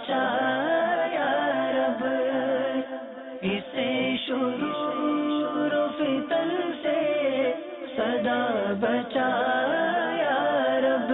बचा या रब, इसे शुरूर फितन से सदा बचा या रब।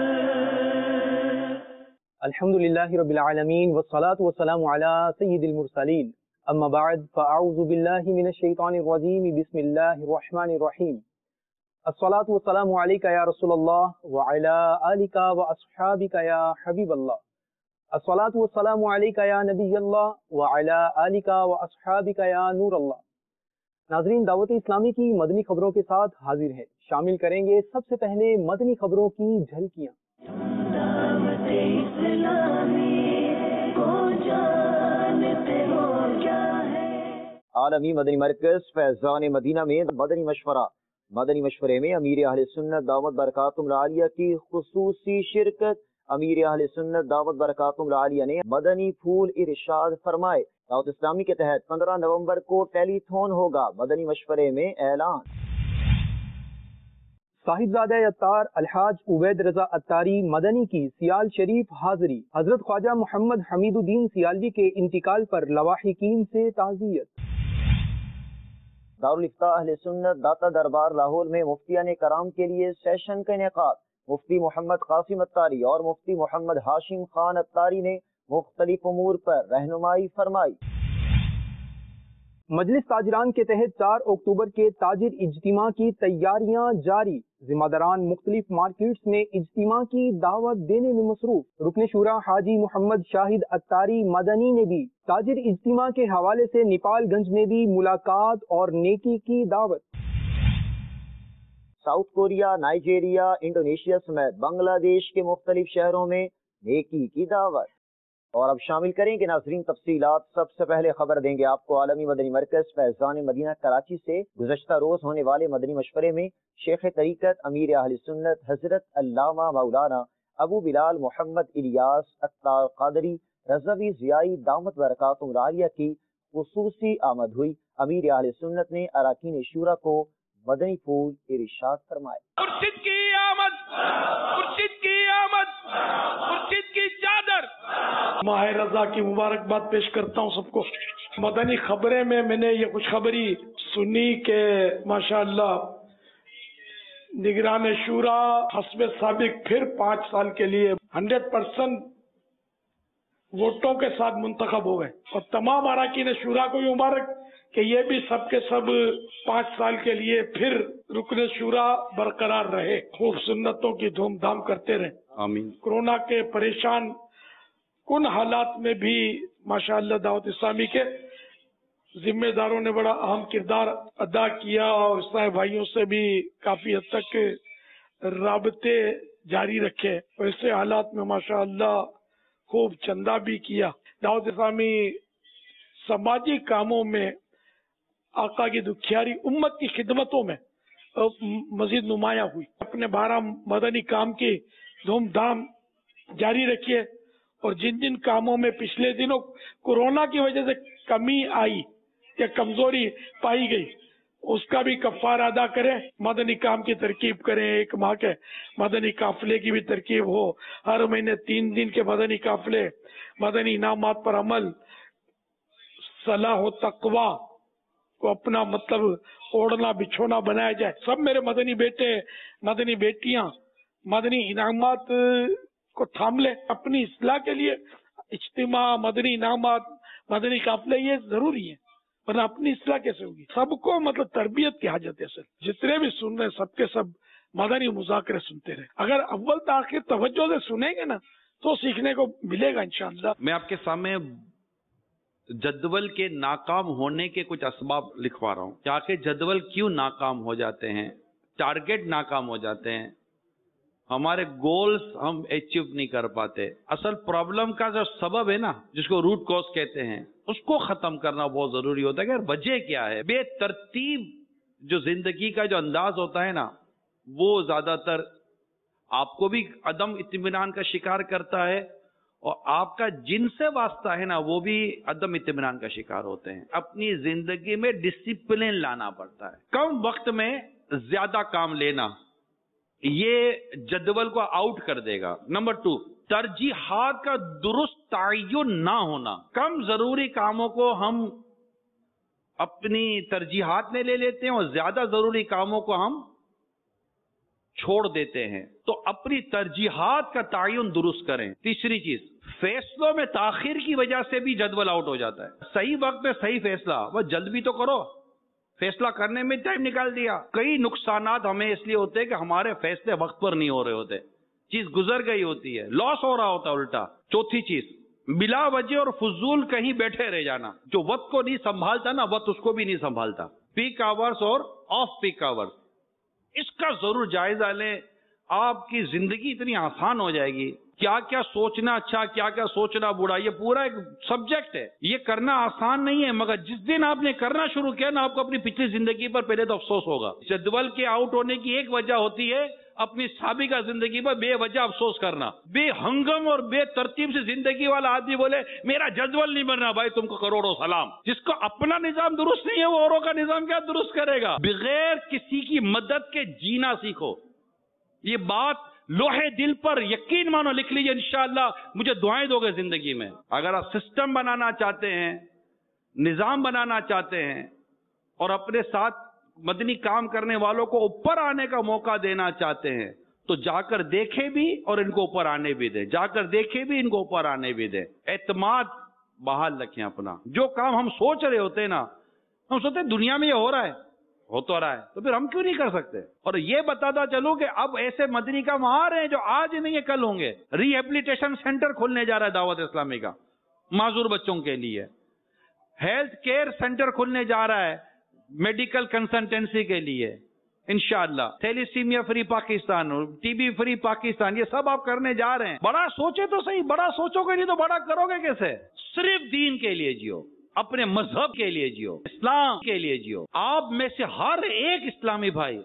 अल्हम्दुलिल्लाहि रब्बिल आलमीन वस्सलातु वस्सलामु अला सय्यिदिल मुरसलीन, अम्मा बाद फ़अऊज़ु बिल्लाहि मिनश शैतानिर रजीम, बिस्मिल्लाहिर रहमानिर रहीम। अस्सलातु वस्सलामु अलैका या रसूलल्लाह व अला आलिका व अस्हाबिका या हबीबल्लाह। अस्सलातु वस्सलामु अलैका या नबियल्लाह व अला आलिका व अस्हाबिका या नूरल्लाह। नाज़रीन, दावत इस्लामी की मदनी खबरों के साथ हाजिर हैं। शामिल करेंगे सबसे पहले मदनी खबरों की झलकियां। दावत इस्लामी को जानते हो क्या है। आलमी मदनी मरकज फैजान मदीना में मदनी मशवरा। मदनी मशवरे में अमीर अहले सुन्नत दावत बरकातुहुल आलिया की खुसूसी शिरकत। अमीर अहले सुन्नत दावत बरकातुहुल आलिया ने मदनी फूल इरशाद फरमाए। दावत इस्लामी के तहत 15 नवंबर को टेलीथॉन होगा। मदनी मशवरे में ऐलान। साहिबजादा अत्तार अलहाज उबैद रजा अत्तारी मदनी की सियाल शरीफ हाजिरी। हजरत ख्वाजा मोहम्मद हमीदुद्दीन सियालवी के इंतकाल पर लवाहिकीन से ताज़ियत। दारुल इफ्ता अहले सुन्नत दाता दरबार लाहौर में मुफ्तियान कराम के लिए सेशन का इनेकाद। मुफ्ती मोहम्मद कासिम अत्तारी और मुफ्ती मोहम्मद हाशिम खान अत्तारी ने मुख्तलिफ उमूर पर रहनुमाई फरमाई। मजलिस ताजरान के तहत 4 अक्टूबर के ताजिर इज्तिमा की तैयारियां जारी। जिम्मेदारान मुख्तलिफ मार्केट्स में इज्तिमा की दावत देने में मसरूफ। रुकन शूरा हाजी मोहम्मद शाहिद अत्तारी मदनी ने भी ताजिर इज्तिमा के हवाले से नेपालगंज में भी मुलाकात और नेकी की दावत। साउथ कोरिया, नाइजीरिया, इंडोनेशिया समेत बांग्लादेश के मुख्तलिफ शहरों में नेकी की दावत। और अब शामिल करेंगे नाज़रीन तफसीलात। सबसे पहले खबर देंगे आपको आलमी मदनी मरकज फैजान मदीना कराची से। गुज़श्ता रोज होने वाले मदनी मशवरे में शेख तरीक़त अमीर अहले सुन्नत हजरत अल्लामा मौलाना अबू बिलाल मोहम्मद इलियास अत्तार क़ादरी रज़वी ज़ियाई दामत बरकातुहुल आलिया की खुसूसी आमद हुई। अमीर अहले सुन्नत ने अराकीन शूरा को मदनी फूल इरशाद फरमाए। मुर्शिद की आमद, मुर्शिद की आमद, मुर्शिद की चादर। माह रज़ा की मुबारकबाद पेश करता हूँ सबको। मदनी खबरें में मैंने ये कुछ खबरी सुनी के माशाअल्लाह निगरान शूरा हस्बे साबिक फिर 5 साल के लिए 100% वोटों के साथ मुंतखब हो गए। और तमाम अराकीन शूरा को भी मुबारक कि ये भी सब के सब 5 साल के लिए फिर रुकन शूरा बरकरार रहे, खूब सुन्नतों की धूमधाम करते रहे। आमीन। कोरोना के परेशान कुन हालात में भी माशाअल्लाह दावत इस्लामी के जिम्मेदारों ने बड़ा अहम किरदार अदा किया और इस्लामी भाइयों से भी काफी हद तक राबते जारी रखे। ऐसे हालात में माशाअल्लाह खूब चंदा भी किया। दावत इस्लामी समाजी कामों में आका की दुखियारी उम्मत की खिदमतों में मजीद नुमाया हुई। अपने 12 मदनी काम की धूमधाम जारी रखिए और जिन जिन कामों में पिछले दिनों कोरोना की वजह से कमी आई या कमजोरी पाई गई उसका भी कफ़ारा अदा करें। मदनी काम की तरकीब करें। 1 माह के मदनी काफिले की भी तरकीब हो। हर महीने 3 दिन के मदनी काफिले, मदनी इनामात पर अमल, सलाह व तक़वा को अपना मतलब ओढ़ना बिछोना बनाया जाए। सब मेरे मदनी बेटे मदनी बेटियां मदनी इनामात को थाम ले। अपनी इस्लाह के लिए इज्तिमा, मदनी इनामात, मदनी काफिले ये जरूरी है, वरना अपनी इस्लाह कैसे होगी। सबको मतलब तरबियत की हाजत है। जितने भी सुन रहे सबके सब मदनी मुज़ाकरे सुनते रहे। अगर अव्वल से आखिर तवज्जो से सुनेंगे ना तो सीखने को मिलेगा इंशाअल्लाह। मैं आपके सामने जदवल के नाकाम होने के कुछ असबाब लिखवा रहा हूँ कि आखिर जदवल क्यों नाकाम हो जाते हैं, टारगेट नाकाम हो जाते हैं, हमारे गोल्स हम अचीव नहीं कर पाते। असल प्रॉब्लम का जो सबब है ना, जिसको रूट कॉज कहते हैं, उसको खत्म करना बहुत जरूरी होता है कि वजह क्या है। बेतरतीब जो जिंदगी का जो अंदाज होता है ना, वो ज्यादातर आपको भी अदम इत्मीनान का शिकार करता है और आपका जिनसे वास्ता है ना वो भी अदम इत्मीनान का शिकार होते हैं। अपनी जिंदगी में डिसिप्लिन लाना पड़ता है। कम वक्त में ज्यादा काम लेना ये जदवल को आउट कर देगा। नंबर 2, ترجیحات کا درست تعین نہ ہونا، کم ضروری کاموں کو ہم اپنی ترجیحات میں لے لیتے ہیں اور زیادہ ضروری کاموں کو ہم چھوڑ دیتے ہیں، تو اپنی ترجیحات کا تعین درست کریں۔ تیسری چیز، فیصلوں میں تاخیر کی وجہ سے بھی جدول آؤٹ ہو جاتا ہے۔ صحیح وقت پہ صحیح فیصلہ، وہ جلد بھی تو کرو، فیصلہ کرنے میں ٹائم نکال دیا۔ کئی نقصانات ہمیں اس لیے ہوتے ہیں کہ ہمارے فیصلے وقت پر نہیں ہو رہے ہوتے، چیز گزر گئی ہوتی ہے، لاس ہو رہا ہوتا ہے الٹا۔ چوتھی چیز، بلا وجہ اور فضول کہیں بیٹھے رہ جانا۔ جو وقت کو نہیں سنبھالتا نا، وقت اس کو بھی نہیں سنبھالتا۔ پیک آورز اور آف پیک آورز، اس کا ضرور جائزہ لیں۔ آپ کی زندگی اتنی آسان ہو جائے گی۔ کیا کیا سوچنا اچھا، کیا کیا سوچنا برا، یہ پورا ایک سبجیکٹ ہے۔ یہ کرنا آسان نہیں ہے، مگر جس دن آپ نے کرنا شروع کیا نا، آپ کو اپنی پچھلی زندگی پر پہلے تو افسوس ہوگا۔ جدول کے آؤٹ ہونے کی ایک وجہ ہوتی ہے اپنی سابقہ زندگی پر بے وجہ افسوس کرنا۔ بے ہنگم اور بے ترتیب سے زندگی والا آدمی بولے میرا جدول نہیں بننا، بھائی تم کو کروڑوں سلام۔ جس کو اپنا نظام درست نہیں ہے، وہ اوروں کا نظام کیا درست کرے گا؟ بغیر کسی کی مدد کے جینا سیکھو۔ یہ بات لوہے دل پر یقین مانو، لکھ لیجئے، انشاءاللہ مجھے دعائیں دو گے زندگی میں۔ اگر آپ سسٹم بنانا چاہتے ہیں، نظام بنانا چاہتے ہیں، اور اپنے ساتھ مدنی کام کرنے والوں کو اوپر آنے کا موقع دینا چاہتے ہیں، تو جا کر دیکھیں بھی اور ان کو اوپر آنے بھی دیں، جا کر دیکھیں بھی، ان کو اوپر آنے بھی دیں۔ اعتماد بحال رکھیں اپنا۔ جو کام ہم سوچ رہے ہوتے ہیں نا، ہم سوچتے ہیں دنیا میں یہ ہو رہا ہے، ہو تو رہا ہے، تو پھر ہم کیوں نہیں کر سکتے؟ اور یہ بتاتا چلوں کہ اب ایسے مدنی کام آ رہے ہیں جو آج نہیں ہے کل ہوں گے۔ ری ہیبلیٹیشن سینٹر کھلنے جا رہا ہے دعوت اسلامی کا معذور بچوں کے لیے، ہیلتھ کیئر سینٹر کھلنے جا رہا ہے میڈیکل کنسلٹنسی کے لیے انشاءاللہ، thalassemia free Pakistan, T B free Pakistan, یہ سب آپ کرنے جا رہے ہیں۔ بڑا سوچے تو صحیح، بڑا سوچو گے نہیں تو بڑا کرو گے کیسے؟ صرف دین کے لیے جیو، اپنے مذہب کے لیے جیو، اسلام کے لیے جیو۔ آپ میں سے ہر ایک اسلامی بھائی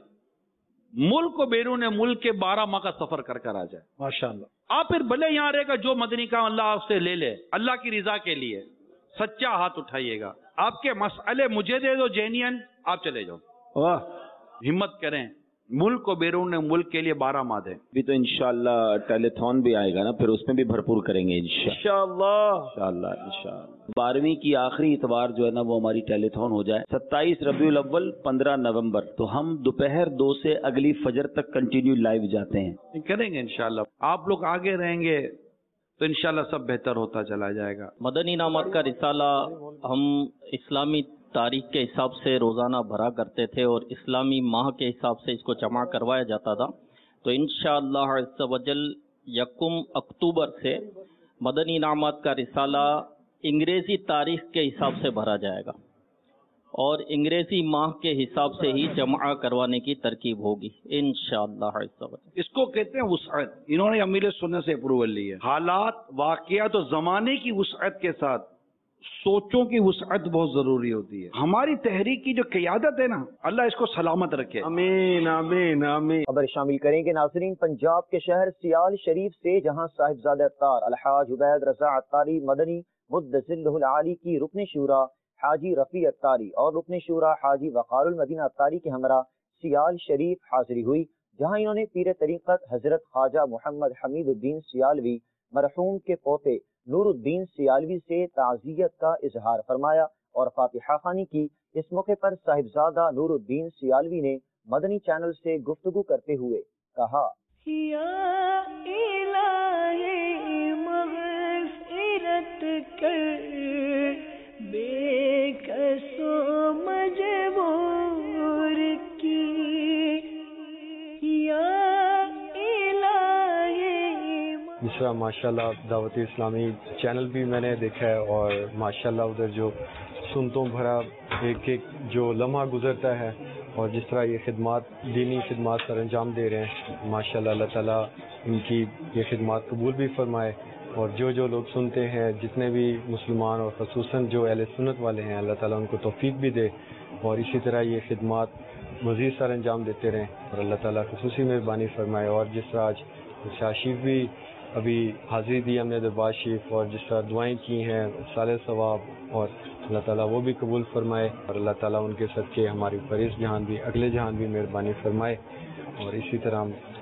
ملک و بیرون ملک کے 12 ماہ کا سفر کر کر آ جائے ماشاءاللہ۔ آپ پھر بھلے یہاں رہے گا، جو مدنی کام اللہ آپ سے لے لے، اللہ کی رضا کے لیے سچا ہاتھ اٹھائیے گا۔ آپ کے مسئلے مجھے دے دو جینین، آپ چلے جاؤ۔ واہ، ہمت کریں، ملک و بیرون ملک کے لیے 12 ماہ دیں۔ بھی تو انشاءاللہ ٹیلی تھون بھی آئے گا نا، پھر اس میں بھی بھرپور کریں گے انشاءاللہ۔ 12ویں کی آخری اتوار جو ہے نا، وہ ہماری ٹیلی تھون ہو جائے 27 ربیع الاول 15 نومبر، تو ہم دوپہر 2 سے اگلی فجر تک کنٹینیو لائیو جاتے ہیں۔ کریں گے انشاءاللہ۔ آپ لوگ آگے رہیں گے تو انشاءاللہ سب بہتر ہوتا چلا جائے گا۔ مدنی انعامات کا رسالہ ہم اسلامی تاریخ کے حساب سے روزانہ بھرا کرتے تھے، اور اسلامی ماہ کے حساب سے اس کو جمع کروایا جاتا تھا۔ تو انشاءاللہ عز و جل 1 اکتوبر سے مدنی انعامات کا رسالہ انگریزی تاریخ کے حساب سے بھرا جائے گا، اور انگریزی ماہ کے حساب سے ہی جمع کروانے کی ترکیب ہوگی انشاءاللہ عز و جل۔ اس کو کہتے ہیں وسعت۔ انہوں نے امیر سنت سے اپروول لی ہے۔ حالات، واقعات اور زمانے کی وسعت کے ساتھ سوچوں کی وسعت بہت ضروری ہوتی ہے۔ ہماری تحریک کی جو قیادت ہے نا، اللہ اس کو سلامت رکھے۔ آمین آمین آمین۔ خبر شامل کریں گے ناظرین پنجاب کے شہر سیال شریف سے، جہاں صاحبزادہ اتار الحاج عبید رضا اتاری مدنی مد ظلہ العالی کی رکن شورا حاجی رفیع اتاری اور رکن شورا حاجی وقار المدینہ اتاری کے ہمراہ سیال شریف حاضری ہوئی، جہاں انہوں نے پیر طریقت حضرت خواجہ محمد حمید الدین سیالوی مرحوم کے پوتے نور الدین سیالوی سے تعزیت کا اظہار فرمایا اور فاتحہ خوانی کی۔ اس موقع پر صاحبزادہ نور الدین سیالوی نے مدنی چینل سے گفتگو کرتے ہوئے کہا، یا الہی مغفرت کر بے کس و مجبور کی، یا دوسرا ماشاءاللہ دعوت اسلامی چینل بھی میں نے دیکھا ہے، اور ماشاءاللہ ادھر جو سنتوں بھرا ایک ایک جو لمحہ گزرتا ہے، اور جس طرح یہ خدمات، دینی خدمات سر انجام دے رہے ہیں، ماشاءاللہ اللہ تعالیٰ ان کی یہ خدمات قبول بھی فرمائے، اور جو لوگ سنتے ہیں، جتنے بھی مسلمان اور خصوصاً جو اہل سنت والے ہیں، اللہ تعالیٰ ان کو توفیق بھی دے، اور اسی طرح یہ خدمات مزید سر انجام دیتے رہیں، اور اللہ تعالیٰ خصوصی مہربانی فرمائے۔ اور جس طرح آج شاشیف بھی ابھی حاضری دی ہم نے دربار شریف، اور جس طرح دعائیں کی ہیں صالح ثواب، اور اللہ تعالیٰ وہ بھی قبول فرمائے، اور اللہ تعالیٰ ان کے صدقے ہماری اوپر اس جہان بھی اگلے جہان بھی مہربانی فرمائے۔ اور اسی طرح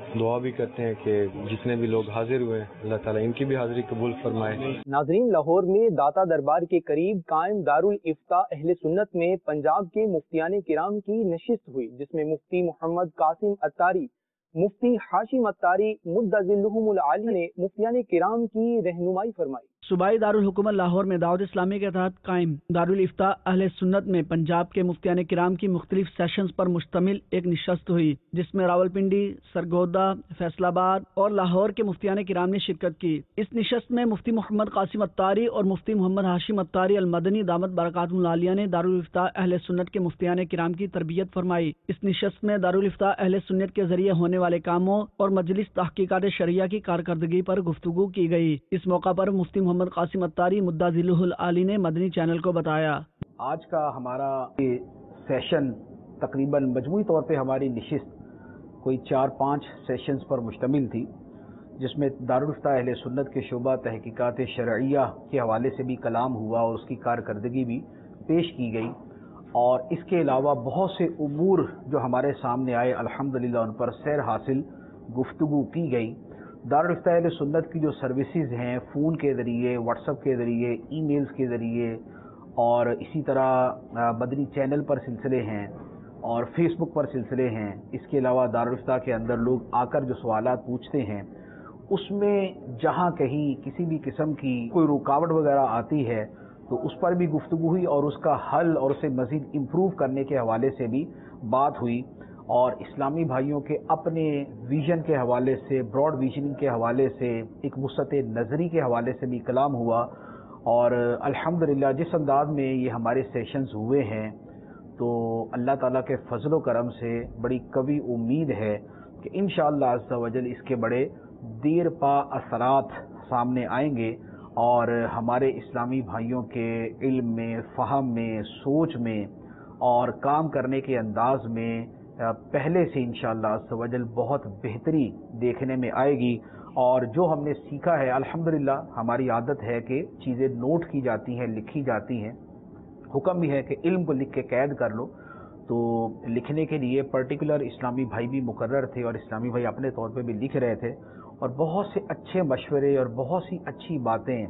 دعا بھی کرتے ہیں کہ جتنے بھی لوگ حاضر ہوئے ہیں اللہ تعالیٰ ان کی بھی حاضری قبول فرمائے۔ ناظرین، لاہور میں داتا دربار کے قریب قائم دارالافتاء اہل سنت میں پنجاب کے مفتیان کرام کی نشست ہوئی، جس میں مفتی محمد قاسم اتاری، مفتی ہاشم اتاری مدظلہم العالی نے مفتیان کرام کی رہنمائی فرمائی۔ صوبائی دارالحکومت لاہور میں دعوت اسلامی کے تحت قائم دارالافتاء اہل سنت میں پنجاب کے مفتیان کرام کی مختلف سیشنز پر مشتمل ایک نشست ہوئی، جس میں راولپنڈی، سرگودا، فیصل آباد اور لاہور کے مفتیان کرام نے شرکت کی۔ اس نشست میں مفتی محمد قاسم اتاری اور مفتی محمد ہاشم اتاری المدنی دامت برکاتہم العالیہ نے دارالافتاء اہل سنت کے مفتیان کرام کی تربیت فرمائی۔ اس نشست میں دارالافتاء اہل سنت کے ذریعے ہونے والے کاموں اور مجلس تحقیقات شرعیہ کی کارکردگی پر گفتگو کی گئی۔ اس موقع پر مفتی محمد قاسم اتاری مدظلہ العالی نے مدنی چینل کو بتایا، آج کا ہمارا یہ سیشن تقریباً مجموعی طور پہ ہماری نشست کوئی 4-5 سیشنز پر مشتمل تھی، جس میں دارالافتاء اہل سنت کے شعبہ تحقیقات شرعیہ کے حوالے سے بھی کلام ہوا اور اس کی کارکردگی بھی پیش کی گئی، اور اس کے علاوہ بہت سے امور جو ہمارے سامنے آئے الحمدللہ ان پر سیر حاصل گفتگو کی گئی۔ دارالافتاء اہل سنت کی جو سروسز ہیں فون کے ذریعے، واٹس ایپ کے ذریعے، ای میلز کے ذریعے، اور اسی طرح مدنی چینل پر سلسلے ہیں اور فیس بک پر سلسلے ہیں، اس کے علاوہ دارالافتاء کے اندر لوگ آ کر جو سوالات پوچھتے ہیں، اس میں جہاں کہیں کسی بھی قسم کی کوئی رکاوٹ وغیرہ آتی ہے تو اس پر بھی گفتگو ہوئی اور اس کا حل اور اسے مزید امپروو کرنے کے حوالے سے بھی بات ہوئی، اور اسلامی بھائیوں کے اپنے ویژن کے حوالے سے، براڈ ویژننگ کے حوالے سے، ایک وسعت نظری کے حوالے سے بھی کلام ہوا، اور الحمدللہ جس انداز میں یہ ہمارے سیشنز ہوئے ہیں تو اللہ تعالیٰ کے فضل و کرم سے بڑی قوی امید ہے کہ انشاءاللہ عز و جل اس کے بڑے دیر پا اثرات سامنے آئیں گے، اور ہمارے اسلامی بھائیوں کے علم میں، فہم میں، سوچ میں اور کام کرنے کے انداز میں پہلے سے انشاءاللہ عز و جل بہت بہتری دیکھنے میں آئے گی۔ اور جو ہم نے سیکھا ہے الحمدللہ ہماری عادت ہے کہ چیزیں نوٹ کی جاتی ہیں، لکھی جاتی ہیں، حکم بھی ہے کہ علم کو لکھ کے قید کر لو، تو لکھنے کے لیے پرٹیکولر اسلامی بھائی بھی مقرر تھے اور اسلامی بھائی اپنے طور پہ بھی لکھ رہے تھے، اور بہت سے اچھے مشورے اور بہت سی اچھی باتیں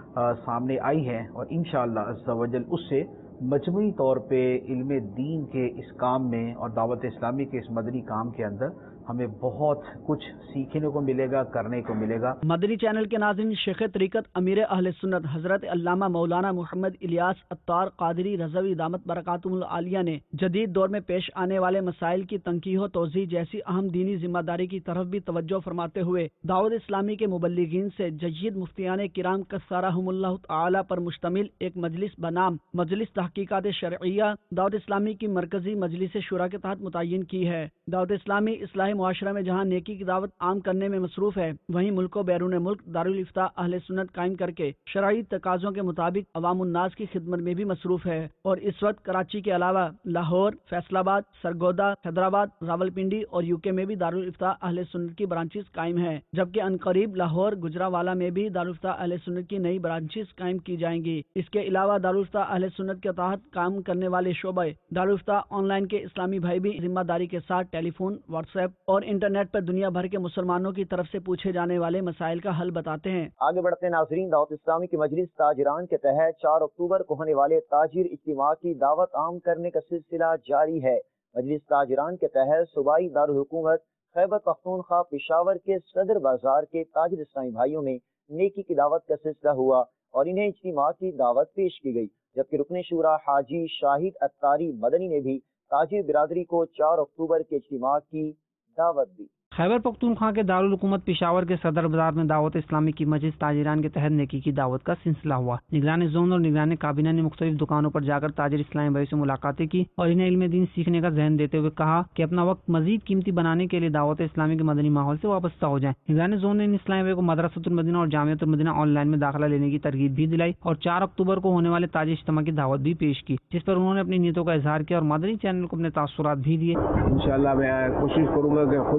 سامنے آئی ہیں، اور انشاءاللہ عز و جل اس سے مجموعی طور پہ علم دین کے اس کام میں اور دعوت اسلامی کے اس مدنی کام کے اندر ہمیں بہت کچھ سیکھنے کو ملے گا، کرنے کو ملے گا۔ مدنی چینل کے ناظرین، شیخ طریقت امیر اہل سنت حضرت علامہ مولانا محمد الیاس اتار قادری رضوی دامت برکاتہم العالیہ نے جدید دور میں پیش آنے والے مسائل کی تنقیح و توضیح جیسی اہم دینی ذمہ داری کی طرف بھی توجہ فرماتے ہوئے دعوت اسلامی کے مبلغین سے جید مفتیان کرام کثرہم اللہ تعالی پر مشتمل ایک مجلس بنام مجلس تحقیقات شرعیہ دعوت اسلامی کی مرکزی مجلس شورا کے تحت متعین کی ہے۔ دعوت اسلامی اصلاح معاشرہ میں جہاں نیکی کی دعوت عام کرنے میں مصروف ہے، وہیں ملک و بیرون ملک دارالافتاء اہل سنت قائم کر کے شرعی تقاضوں کے مطابق عوام الناس کی خدمت میں بھی مصروف ہے، اور اس وقت کراچی کے علاوہ لاہور، فیصل آباد، سرگودا، حیدرآباد، راولپنڈی اور UK میں بھی دارالافتاء اہل سنت کی برانچز قائم ہیں، جبکہ عنقریب لاہور، گجرانوالہ میں بھی دارالافتاء اہل سنت کی نئی برانچز قائم کی جائیں گی۔ اس کے علاوہ دارالافتاء اہل سنت کے تحت کام کرنے والے شعبے دارالافتاء آن لائن کے اسلامی بھائی بھی ذمہ داری کے ساتھ ٹیلی فون، واٹس ایپ اور انٹرنیٹ پر دنیا بھر کے مسلمانوں کی طرف سے پوچھے جانے والے مسائل کا حل بتاتے ہیں۔ آگے بڑھتے ہیں ناظرین، دعوت اسلامی کی مجلس تاجران کے تحت 4 اکتوبر کو ہونے والے تاجر اجتماع کی دعوت عام کرنے کا سلسلہ جاری ہے۔ مجلس تاجران کے تحت صوبائی دارالحکومت خیبر پختونخوا پشاور کے صدر بازار کے تاجر اسلامی بھائیوں میں نیکی کی دعوت کا سلسلہ ہوا اور انہیں اجتماع کی دعوت پیش کی گئی، جبکہ رکن شورا حاجی شاہد اتاری مدنی نے بھی تاجر برادری کو 4 اکتوبر کے اجتماع کی دعوت دی۔ خیبر پختونخوا کے دارالحکومت پشاور کے صدر بازار میں دعوت اسلامی کی مجلس تاجران کے تحت نیکی کی دعوت کا سلسلہ ہوا۔ نگران زون اور نگران کابینہ نے مختلف دکانوں پر جا کر تاجر اسلامی بھائی سے ملاقاتیں کی اور انہیں علم دین سیکھنے کا ذہن دیتے ہوئے کہا کہ اپنا وقت مزید قیمتی بنانے کے لیے دعوت اسلامی کے مدنی ماحول سے وابستہ ہو جائیں۔ نگران زون نے ان اسلامی بھائی کو مدرسۃ المدینہ اور جامعۃ المدینہ آن لائن میں داخلہ لینے کی ترغیب بھی دلائی اور 4 اکتوبر کو ہونے والے تاجر اجتماع کی دعوت بھی پیش کی، جس پر انہوں نے اپنی نیتوں کا اظہار کیا اور مدنی چینل کو اپنے تاثرات بھی دیے۔ انشاءاللہ میں کوشش کروں گا کہ خود بھی دیکھوں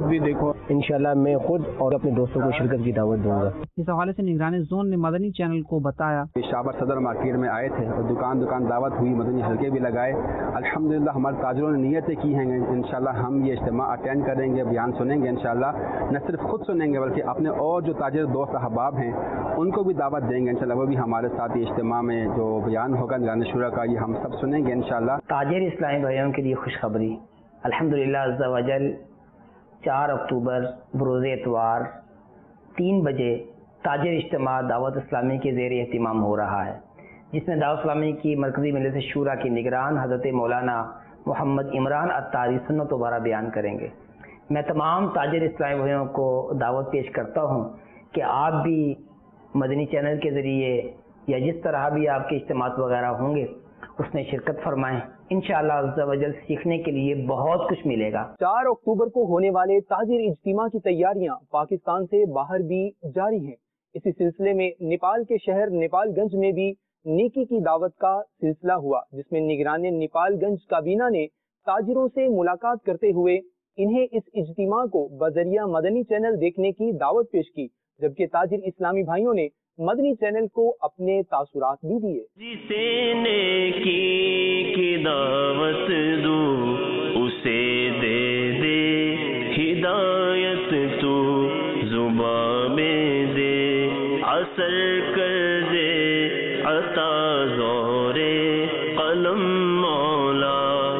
انشاءاللہ میں خود اور اپنے دوستوں کو شرکت کی دعوت دوں گا۔ اس حوالے سے نگران زون نے مدنی چینل کو بتایا، شابر صدر مارکیٹ میں آئے تھے اور دکان دعوت ہوئی، مدنی حلقے بھی لگائے۔ الحمدللہ ہمارے تاجروں نے نیتیں کی ہیں، انشاءاللہ ہم یہ اجتماع اٹینڈ کریں گے، بیان سنیں گے انشاءاللہ، نہ صرف خود سنیں گے بلکہ اپنے اور جو تاجر دوست احباب ہیں ان کو بھی دعوت دیں گے انشاءاللہ، وہ بھی ہمارے ساتھ یہ اجتماع میں جو بیان ہوگا نگران شورا کا یہ ہم سب سنیں گے انشاءاللہ۔ تاجر اسلامی بھائیوں کے لیے خوشخبری، الحمدللہ عز و جل 4 اکتوبر بروز اتوار 3 بجے تاجر اجتماع دعوت اسلامی کے زیر اہتمام ہو رہا ہے، جس میں دعوت اسلامی کی مرکزی مجلس شورا کی نگران حضرت مولانا محمد عمران عطاری سنت و بارہ بیان کریں گے۔ میں تمام تاجر اسلامی بھائیوں کو دعوت پیش کرتا ہوں کہ آپ بھی مدنی چینل کے ذریعے یا جس طرح بھی آپ کے اجتماعات وغیرہ ہوں گے اس میں شرکت فرمائیں، انشاءاللہ عز و جل سیکھنے کے لیے بہت کچھ ملے گا۔ 4 اکتوبر کو ہونے والے تاجر اجتماع کی تیاریاں پاکستان سے باہر بھی جاری ہیں۔ اسی سلسلے میں نیپال کے شہر نیپال گنج میں بھی نیکی کی دعوت کا سلسلہ ہوا، جس میں نگران نیپال گنج کابینہ نے تاجروں سے ملاقات کرتے ہوئے انہیں اس اجتماع کو بذریعہ مدنی چینل دیکھنے کی دعوت پیش کی، جبکہ تاجر اسلامی بھائیوں نے مدنی چینل کو اپنے تاثرات بھی دیے۔ جسے نیکی کی دعوت دوں اسے دے دے ہدایت تو، زبان میں دے اثر کر دے عطا زور قلم مولا۔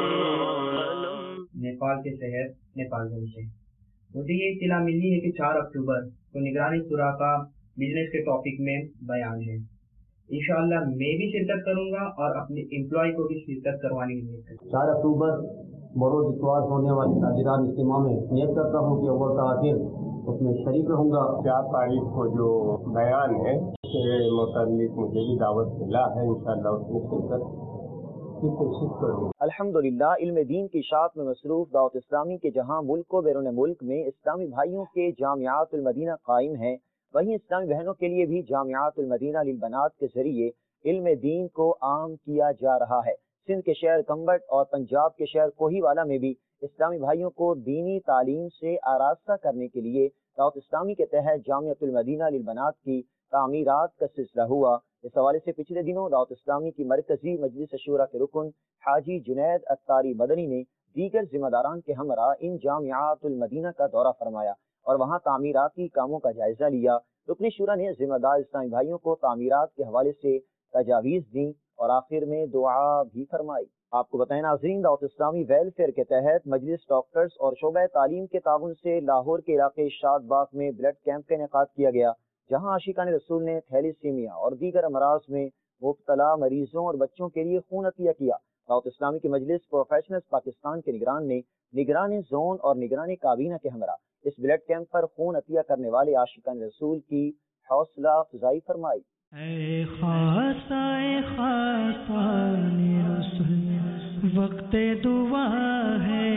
نیپال کے شہر نیپال گنج سے مجھے یہ اطلاع ملی ہے کہ 4 اکتوبر کو نگرانی شورا کا بزنس کے ٹاپک میں بیان ہے۔ انشاءاللہ میں بھی شرکت کروں گا اور اپنے امپلائی کو بھی شرکت کروانے کی نیت کروں گا۔ 4 اکتوبر بروز اتوار ہونے والے تاجران اجتماع میں نیت کرتا ہوں کہ اول تاخیر اس میں شریک رہوں گا۔ 4 تاریخ کو جو بیان ہے اس سے متعلق مجھے بھی دعوت ملا ہے، انشاءاللہ اس میں شرکت کی کوشش کروں گا۔ الحمدللہ علم دین کی اشاعت میں مصروف دعوت اسلامی کے جہاں ملک و بیرون ملک میں اسلامی بھائیوں کے جامعات المدینہ قائم ہیں، وہیں اسلامی بہنوں کے لیے بھی جامعات المدینہ للبنات کے ذریعے علم دین کو عام کیا جا رہا ہے۔ سندھ کے شہر کمبٹ اور پنجاب کے شہر کوہی والا میں بھی اسلامی بھائیوں کو دینی تعلیم سے آراستہ کرنے کے لیے دعوت اسلامی کے تحت جامعۃ المدینہ للبنات کی تعمیرات کا سلسلہ ہوا۔ اس حوالے سے پچھلے دنوں دعوت اسلامی کی مرکزی مجلس شورا کے رکن حاجی جنید عطاری مدنی نے دیگر ذمہ داران کے ہمراہ ان جامعات المدینہ کا دورہ فرمایا اور وہاں تعمیراتی کاموں کا جائزہ لیا۔ رکن شورا نے ذمہ دار اسلامی بھائیوں کو تعمیرات کے حوالے سے تجاویز دیں اور آخر میں دعا بھی فرمائی۔ آپ کو بتائیں ناظرین، دعوت اسلامی ویلفیئر کے تحت مجلس ڈاکٹرز اور شعبہ تعلیم کے تعاون سے لاہور کے علاقے شاد باغ میں بلڈ کیمپ کا انعقاد کیا گیا، جہاں عاشقان رسول نے تھیلیسیمیا اور دیگر امراض میں مبتلا مریضوں اور بچوں کے لیے خون عطیہ کیا۔ دعوت اسلامی کی مجلس پروفیشنلز پاکستان کے نگران نے نگران زون اور نگران کابینہ کے ہمراہ اس بلڈ کیمپ پر خون عطیہ کرنے والے عاشقان رسول کی حوصلہ افزائی فرمائی۔ اے خاصان رسول وقت دعا ہے،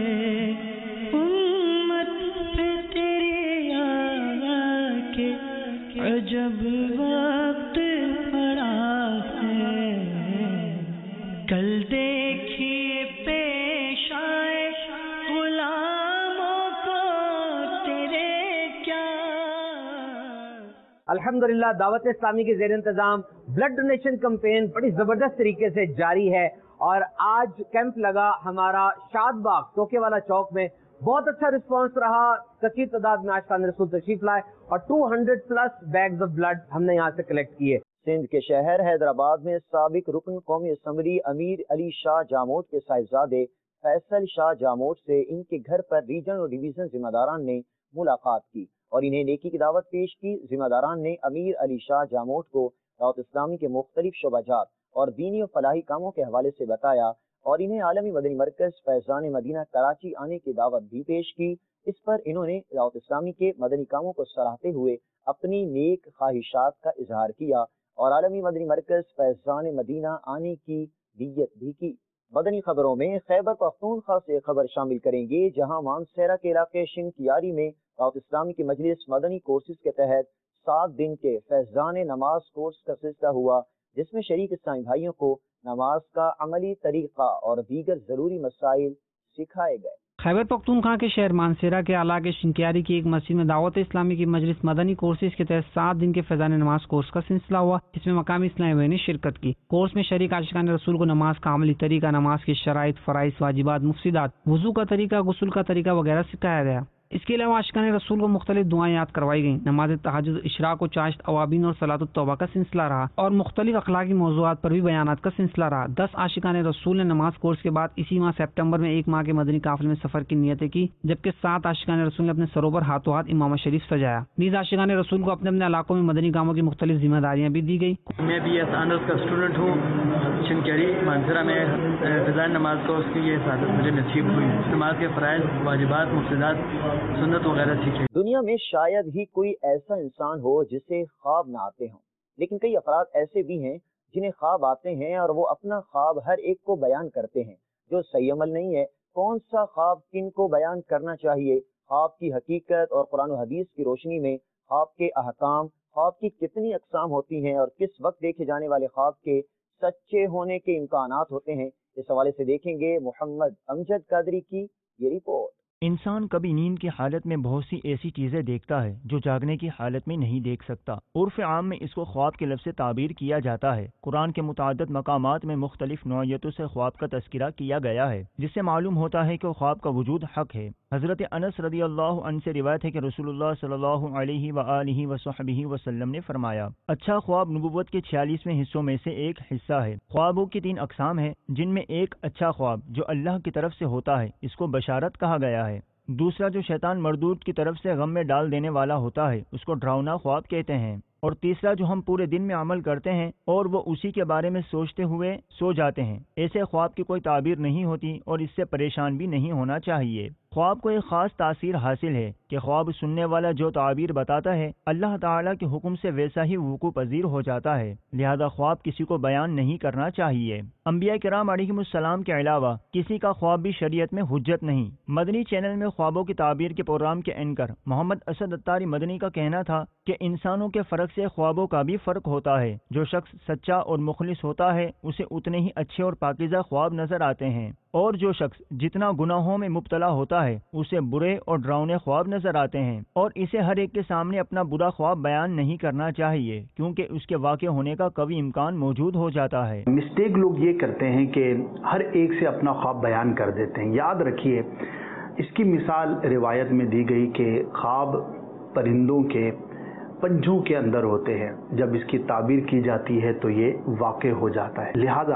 امت پہ تیری آیا کہ عجب وقت پڑا ہے، کل دیکھیے پیش آئے غلاموں کو تیرے کیا۔ الحمدللہ دعوت اسلامی کے زیر انتظام بلڈ ڈونیشن کمپین بڑی زبردست طریقے سے جاری ہے اور آج کیمپ لگا ہمارا شاد باغ ٹوکے والا چوک میں، بہت اچھا رسپانس رہا، کثیر تعداد میں عاشقان رسول تشریف لائے اور 200+ بیگز آف بلڈ ہم نے یہاں سے کلیکٹ کیے۔ سندھ کے شہر حیدرآباد میں سابق رکن قومی اسمبلی امیر علی شاہ جاموٹ کے صاحبزادے فیصل شاہ جاموٹ سے ان کے گھر پر ریجن اور ڈویژن ذمہ داران نے ملاقات کی اور انہیں نیکی کی دعوت پیش کی۔ ذمہ داران نے امیر علی شاہ جاموٹ کو دعوت اسلامی کے مختلف شعبہ جات اور دینی و فلاحی کاموں کے حوالے سے بتایا اور انہیں عالمی مدنی مرکز فیضان مدینہ کراچی آنے کی دعوت بھی پیش کی۔ اس پر انہوں نے دعوت اسلامی کے مدنی کاموں کو سراہتے ہوئے اپنی نیک خواہشات کا اظہار کیا اور عالمی مدنی مرکز فیضان مدینہ آنے کی نیت بھی کی۔ مدنی خبروں میں خیبر پختونخوا سے خبر شامل کریں گے، جہاں مانسہرہ کے علاقے شنکیاری میں دعوت اسلامی کی مجلس مدنی کورسز کے تحت 7 دن کے فیضان نماز کورس کا سلسلہ ہوا، جس میں شریک اسلامی بھائیوں کو نماز کا عملی طریقہ اور دیگر ضروری مسائل سکھائے گئے۔ खैबर पख्तूनख्वा के शहर मानसेरा के इलाके शिंकियारी की एक मस्जिद में दावत इस्लामी की मजलिस मदनी कोर्सेज के तहत 7 दिन के फैजान नमाज कोर्स का सिलसिला हुआ। इसमें मकामी इस्लामी भाई ने शिरकत की। कोर्स में शरीक आशिकान रसूल को नमाज का अमली तरीका, नमाज की शराइत, फराइज, वाजिबात, मुफसिदात, वुजू का तरीका, गुस्ल का तरीका वगैरह सिखाया गया। इसके अलावा आशिकान रसूल को मुख्तलिफ दुआएं याद करवाई गई। नमाज तहज्जुद, इशराक व चाश्त, अवाबीन और सलातुत तौबा का सिलसिला रहा और मुख्तलिफ अखलाकी मौज़ूआत पर भी बयानात का सिलसिला रहा। 10 आशिकान रसूल ने नमाज कोर्स के बाद इसी माह सितंबर में 1 माह के मदनी काफिले में सफर की नियतें की, जबकि 7 आशिकान रसूल ने अपने सरों पर हाथों हाथ इमाम शरीफ सजाया। नीज आशिकान रसूल को अपने अपने इलाकों में मदनी कामों की मुख्तलिफ जिम्मेदारियां भी दी गई। मैं BS ऑनर्स का स्टूडेंट हूँ। शिनक्यारी मानसरा में फैजान नमाज कोर्स की ये सादत मुझे नसीब हुई। नमाज के फ़राइज़, वाजिबात, मुफसिदात, सुन्नत वगैरह सीखे। दुनिया में शायद ही कोई ऐसा इंसान हो जिसे ख्वाब ना आते हों, लेकिन कई अफराद ऐसे भी हैं जिन्हें ख्वाब आते हैं और वो अपना ख्वाब हर एक को बयान करते हैं, जो सही अमल नहीं है। कौन सा ख्वाब किन को बयान करना चाहिए, ख्वाब की हकीकत और कुरान और हदीस की रोशनी में ख्वाब के अहकाम, ख्वाब की कितनी अकसाम होती हैं और किस वक्त देखे जाने वाले ख्वाब के सच्चे होने के इम्कानात होते हैं, इस हवाले से देखेंगे मोहम्मद अमजद कादरी की ये रिपोर्ट। इंसान कभी नींद की हालत में बहुत सी ऐसी चीज़ें देखता है जो जागने की हालत में नहीं देख सकता। उर्फ आम में इसको ख्वाब के लफ्ज़ से ताबीर किया जाता है। कुरान के मुताद्दद मकामात में मुख्तलिफ नौइयतों से ख्वाब का तस्किरा किया गया है, जिससे मालूम होता है कि ख्वाब का वजूद हक है। हज़रत अनस रज़ियल्लाहु अन्हु से रिवायत है कि रसूलुल्लाह सल्लल्लाहु अलैहि व आलिहि वसहबिहि वसल्लम ने फरमाया, अच्छा ख्वाब नबुव्वत के 46वें हिस्सों में से एक हिस्सा है। ख्वाबों की 3 अकसाम है, जिनमें एक अच्छा ख्वाब जो अल्लाह की तरफ से होता है, इसको बशारत कहा गया है। दूसरा जो शैतान मरदूद की तरफ से गम में डाल देने वाला होता है, उसको डरावना ख्वाब कहते हैं। और तीसरा जो हम पूरे दिन में अमल करते हैं और वो उसी के बारे में सोचते हुए सो जाते हैं, ऐसे ख्वाब की कोई ताबीर नहीं होती और इससे परेशान भी नहीं होना चाहिए। ख्वाब को एक खास तासीर हासिल है कि ख्वाब सुनने वाला जो ताबीर बताता है, अल्लाह ताला के हुक्म से वैसा ही वुकू पजीर हो जाता है। लिहाजा ख्वाब किसी को बयान नहीं करना चाहिए। अंबिया किराम अलैहिमुस्सलाम के अलावा किसी का ख्वाब भी शरीयत में हुज्जत नहीं। मदनी चैनल में ख्वाबों की ताबीर के प्रोग्राम के एंकर मोहम्मद असद अत्तारी मदनी का कहना था कि इंसानों के फर्क से ख्वाबों का भी फर्क होता है। जो शख्स सच्चा और मुखलिस होता है, उसे उतने ही अच्छे और पाकीज़ा ख्वाब नजर आते हैं, और जो शख्स जितना गुनाहों में मुब्तला होता है, उसे बुरे और डरावने ख्वाब नजर आते हैं। और इसे हर एक के सामने अपना बुरा ख्वाब बयान नहीं करना चाहिए, क्योंकि उसके वाक़े होने का कभी इम्कान मौजूद हो जाता है। मिस्टेक लोग ये करते हैं कि हर एक से अपना ख्वाब बयान कर देते हैं। याद रखिए, इसकी मिसाल रिवायत में दी गई कि ख्वाब परिंदों के पंजों के अंदर होते हैं। जब इसकी ताबीर की जाती है तो ये वाक़े हो जाता है। लिहाजा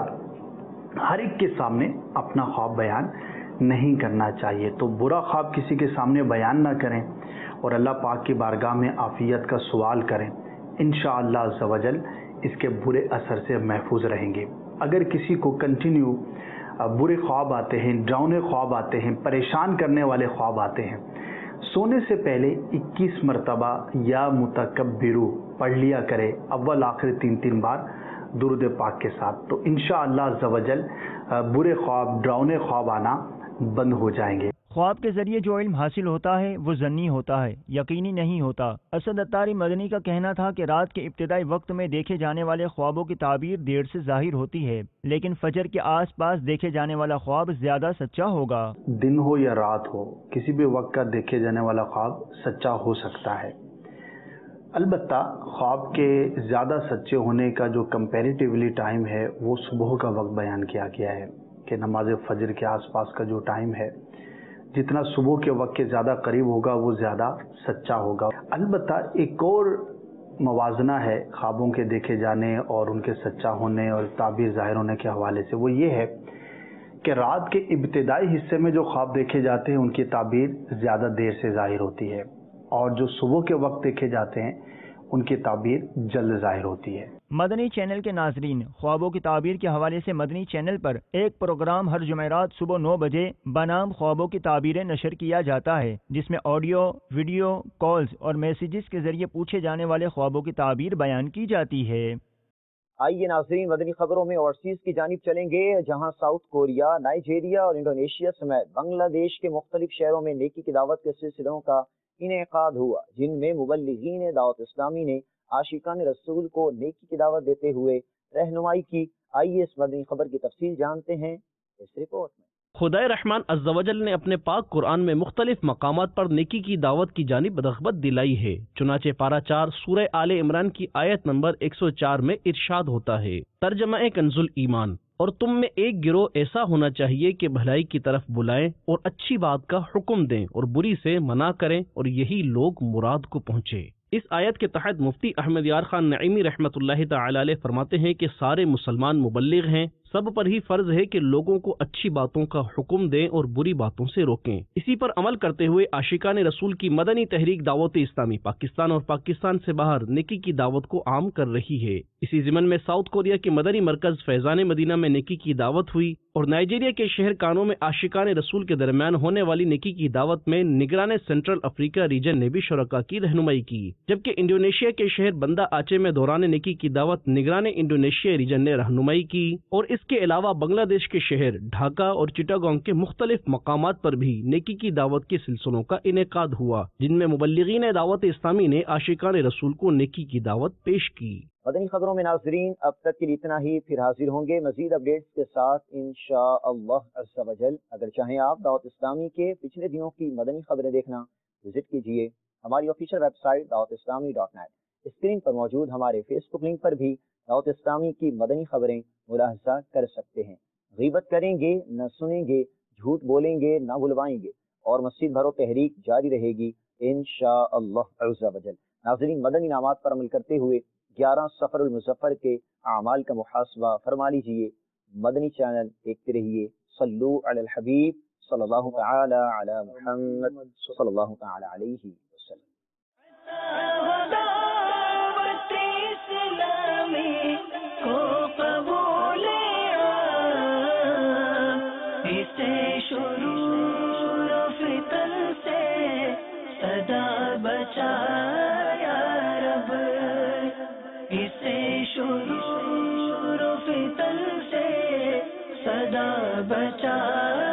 हर एक के सामने अपना ख्वाब बयान नहीं करना चाहिए। तो बुरा ख्वाब किसी के सामने बयान ना करें और अल्लाह पाक की बारगाह में आफियत का सवाल करें। इंशाअल्लाह अज़्ज़ा वजल इसके बुरे असर से महफूज रहेंगे। अगर किसी को कंटिन्यू बुरे ख्वाब आते हैं, डरावने ख्वाब आते हैं, परेशान करने वाले ख्वाब आते हैं, सोने से पहले 21 मरतबा या मुतकब्बिरू पढ़ लिया करे, अव्वल आखिर 3-3 बार दुरूद पाक के साथ। तो इंशाअल्लाह अज़्ज़ा वजल बुरे ख्वाब, डरावने ख्वाब आना बंद हो जाएंगे। ख्वाब के जरिए जो इल्म हासिल होता है वो ज़न्नी होता है, यकीनी नहीं होता। असद अत्तारी मदनी का कहना था कि रात के इब्तिदाई वक्त में देखे जाने वाले ख्वाबों की ताबीर देर से जाहिर होती है, लेकिन फजर के आसपास देखे जाने वाला ख्वाब ज्यादा सच्चा होगा। दिन हो या रात हो, किसी भी वक्त का देखे जाने वाला ख्वाब सच्चा हो सकता है। अलबत्ता ख्वाब के ज़्यादा सच्चे होने का जो कंपैरेटिवली टाइम है वो सुबह का वक्त बयान किया गया है कि नमाज फजर के आसपास का जो टाइम है, जितना सुबह के वक्त के ज़्यादा करीब होगा वो ज़्यादा सच्चा होगा। अलबत्ता एक और मवाजना है ख्वाबों के देखे जाने और उनके सच्चा होने और ताबीर ज़ाहिर होने के हवाले से, वो ये है कि रात के इब्तिदाई हिस्से में जो ख्वाब देखे जाते हैं उनकी ताबीर ज़्यादा देर से ज़ाहिर होती है, और जो सुबह के वक्त देखे जाते हैं उनकी ताबीर जल्द ज़ाहिर होती है। मदनी चैनल के नाजरीन, ख्वाबों की ताबीर के हवाले से मदनी चैनल पर एक प्रोग्राम हर जुमेरात सुबह 9 बजे बनाम ख्वाबों की ताबीरें नशर किया जाता है, जिसमें ऑडियो, वीडियो, कॉल्स और मैसेजेस के जरिए पूछे जाने वाले ख्वाबों की ताबीर बयान की जाती है। आइए नाज़रीन, मदनी खबरों में ओवरसीज की जानिब चलेंगे, जहां साउथ कोरिया, नाइजीरिया और इंडोनेशिया समेत बांग्लादेश के मुख्तलिफ शहरों में नेकी की दावत के सिलसिलों का इनेकाद हुआ, जिनमें मुबल्लिगीन दावत इस्लामी ने आशिकान रसूल को नेकी की दावत देते हुए रहनुमाई की। आइए इस मदनी खबर की तफसील जानते हैं इस रिपोर्ट में। خدائے رحمان عز و جل نے اپنے پاک قرآن میں مختلف مقامات پر نیکی کی دعوت کی جانب رغبت دلائی ہے۔ چنانچہ پارہ 4 سورہ آل عمران کی آیت نمبر 104 میں ارشاد ہوتا ہے، ترجمہ کنز الایمان، اور تم میں ایک گروہ ایسا ہونا چاہیے کہ بھلائی کی طرف بلائیں اور اچھی بات کا حکم دیں اور بری سے منع کریں، اور یہی لوگ مراد کو پہنچے۔ اس آیت کے تحت مفتی احمد یار خان نعیمی رحمۃ اللہ تعالی علیہ فرماتے ہیں کہ سارے مسلمان مبلغ ہیں، سب پر ہی فرض ہے کہ لوگوں کو اچھی باتوں کا حکم دیں اور بری باتوں سے روکیں۔ اسی پر عمل کرتے ہوئے عاشقان رسول کی مدنی تحریک دعوت اسلامی پاکستان اور پاکستان سے باہر نیکی کی دعوت کو عام کر رہی ہے۔ اسی ضمن میں ساؤتھ کوریا کے مدنی مرکز فیضان مدینہ میں نیکی کی دعوت ہوئی، اور نائجیریا کے شہر کانو میں عاشقان رسول کے درمیان ہونے والی نیکی کی دعوت میں نگران سینٹرل افریقہ ریجن نے بھی شرکا کی رہنمائی کی، جبکہ انڈونیشیا کے شہر بندہ آچے میں دوران نیکی کی دعوت نگران انڈونیشیا ریجن نے رہنمائی کی، اور اس کے علاوہ بنگلہ دیش کے شہر ڈھاکہ اور چٹاگانگ کے مختلف مقامات پر بھی نیکی کی دعوت کے سلسلوں کا انعقاد ہوا، جن میں مبلغین دعوت اسلامی نے عاشقان رسول کو نیکی کی دعوت پیش کی۔ مدنی خبروں میں ناظرین اب تک کے لیے اتنا ہی، پھر حاضر ہوں گے مزید اپڈیٹس کے ساتھ انشاءاللہ عز و جل۔ اگر چاہیں آپ دعوت اسلامی کے پچھلے دنوں کی مدنی خبریں دیکھنا، وزٹ کیجئے ہماری official website dawat-islami.net۔ Screen پر موجود ہمارے فیس بک لنک پر بھی دعوت اسلامی کی مدنی خبریں ملاحظہ کر سکتے ہیں۔ غیبت کریں گے نہ سنیں گے، جھوٹ بولیں گے نہ بلوائیں گے، اور مسجد بھرو تحریک جاری رہے گی انشاءاللہ عز و جل۔ ناظرین مدنی انعامات پر عمل کرتے ہوئے 11 سفر المظفر کے اعمال کا محاسبہ فرما لیجئے۔ مدنی چینل دیکھتے رہیے۔ صلو علی الحبیب صلی اللہ تعالی علی محمد صلی اللہ تعالی علیہ وسلم۔ بچا